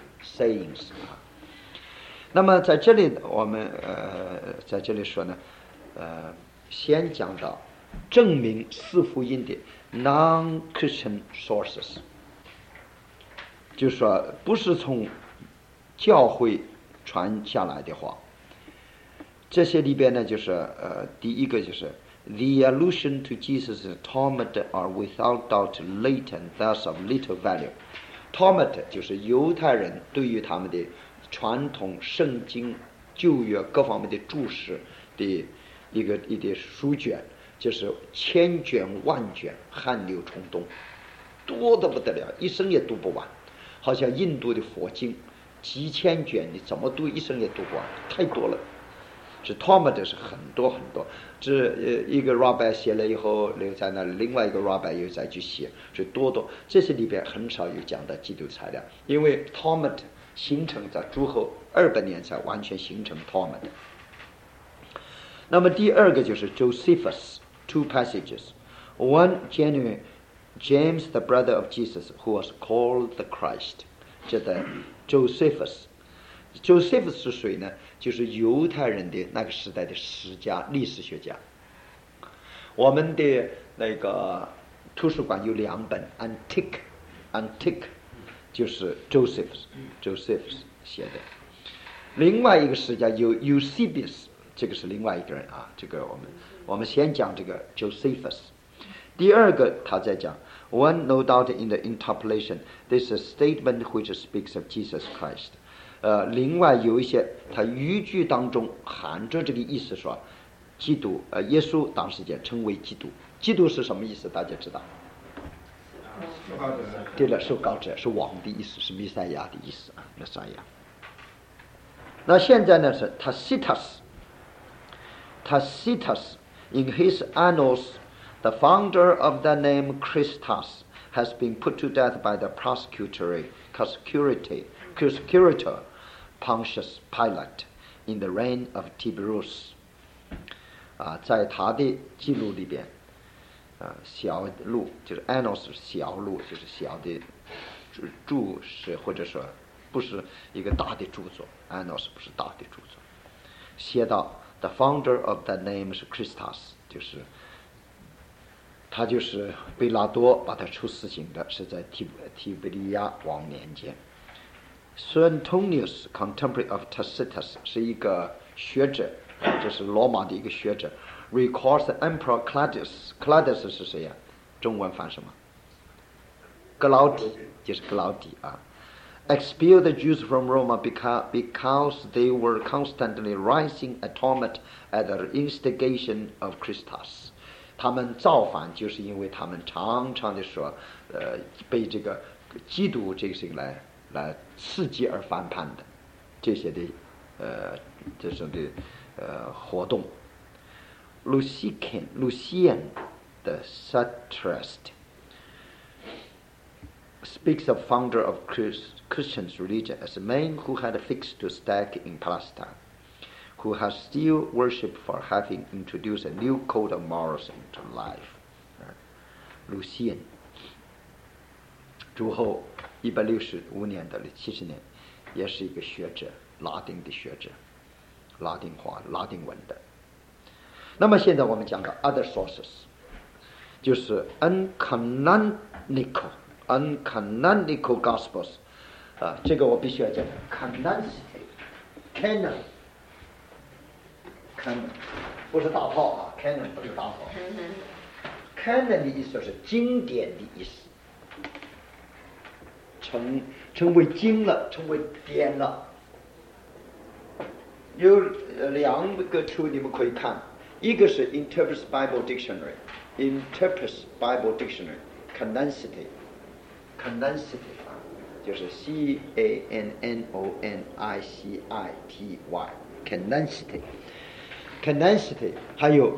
sayings 啊。那么在这里我们在这里说呢，先讲到证明四福音的 non-Christian sources。就是说不是从教会传下来的话，这些里边呢就是第一个就是 The allusion to Jesus' Talmud are without doubt late and thus of little value. Talmud 就是犹太人对于他们的传统圣经旧约各方面的注释的一个书卷，就是千卷万卷，汗流冲动，多得不得了，一生也读不完。好像印度的佛经几千卷，你怎么读一生也读不完，太多了。这 Talmud 是很多，这一个 rabbi 写了以后留在那里，另外一个 rabbi 又再去写，所以多，这些里边很少有讲到基督材料，因为 Talmud 形成在主后200年才完全形成 Talmud。那么第二个就是 Josephus two passages, one genuine James, the brother of Jesus, who was called the Christ. 这的 Josephus 是谁呢？就是犹太人的那个时代的历史学家。我们的那个图书馆有2本 Antique 就是 Josephus 写的。另外一个史家有 Eusebius， 这个是另外一个人啊。这个我们先讲这个 Josephus。第二个他在讲 One no doubt in the interpolation, this is a statement which speaks of Jesus Christ. 另外有一些他语句当中含着这个意思说，基督耶稣当时间称为基督。基督是什么意思？大家知道？对了，受膏者是王的意思，是弥赛亚的意思啊，弥赛亚。那现在呢是Tacitus Tacitus, in his annals, the founder of the name Christus has been put to death by the prosecutor Pontius Pilate in the reign of Tiberius. 在他的记录里边，小录就是 annals 小录，就是小的注释，或者说不是一个大的著作 ，annals 不是大的著作。写到 the founder of the name 是 Christus， 就是他就是贝拉多把他处死刑的，是在提比利亚王年间。Suetonius, contemporary of Tacitus， 是一个学者，这是罗马的一个学者。Records the Emperor Claudius 是谁呀？中文翻什么？格劳底，就是格劳底啊。Expelled the Jews from Rome because they were constantly rising a torment at the instigation of Christus。他们造反，就是因为他们常常的说，被这个基督这个事情来刺激而反叛的这些的这种的活动。Lucian the satirist speaks of founder of Christian religion as a man who had fixed to stake in Palestine, who has still worshipped for having introduced a new code of morals into life. Lucian 主后165年到70年，也是一个学者，拉丁的学者，拉丁话、拉丁文的。那么现在我们讲到 other sources， 就是 uncanonical gospels， 这个我必须要讲 canon， 不是大炮啊 ，canon 不是大炮 ，canon 的意思是经典的意思，成为经了，成为典了。有两个书你们可以看。一个是 Interpreter's Bible Dictionary，Interpreter's Bible Dictionary， canonicity， 就是 canonicity， 还有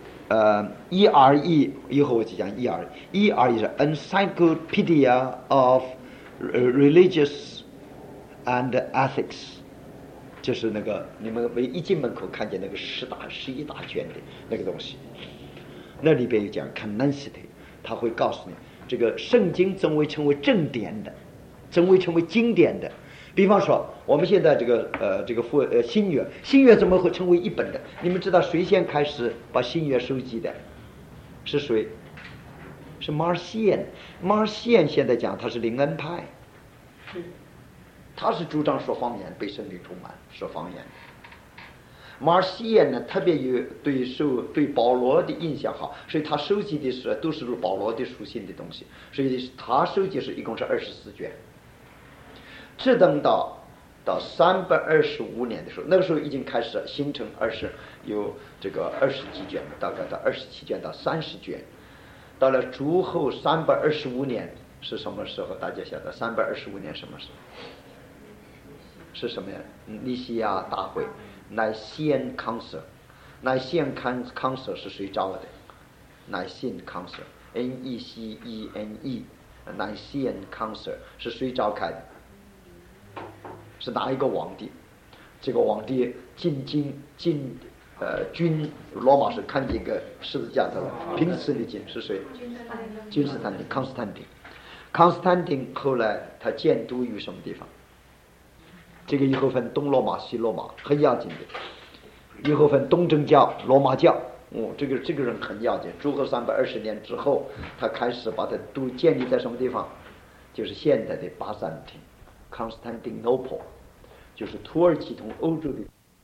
ERE， 以后我就讲 ERE 是 Encyclopedia of Religious and Ethics。就是那个你们一进门口看见那个11大卷的那个东西，那里边有讲 canonicity， 他会告诉你这个圣经怎么成为正典的，怎么成为经典的。比方说我们现在这个新约怎么会成为一本的？你们知道谁先开始把新约收集的？是谁？是马尔西安。马尔西安现在讲他是灵恩派。他是主张说方言，被圣灵充满，说方言。马尔西安呢，特别有对保罗的印象好，所以他收集的是都是保罗的书信的东西，所以他收集一共是24卷。只等到325年的时候，那个时候已经开始形成有这个20几卷，大概到27卷到30卷。到了主后325年是什么时候？大家晓得325年什么时候？是什么呀？尼西亚大会 Nicene Council 是谁招的？ Nicene Council NECENE Nicene Council 是谁召开的？是哪一个皇帝？这个皇帝君罗马是看见一个十字架的平时的君是谁？君士坦丁康斯坦丁后来他监督于什么地方？这个以后分东罗马西罗马很要紧的，以后分东正教罗马教。这个人很要紧。主后320年之后，他开始把它都建立在什么地方？就是现在的巴占庭 Constantinople， 就是土耳其从欧洲的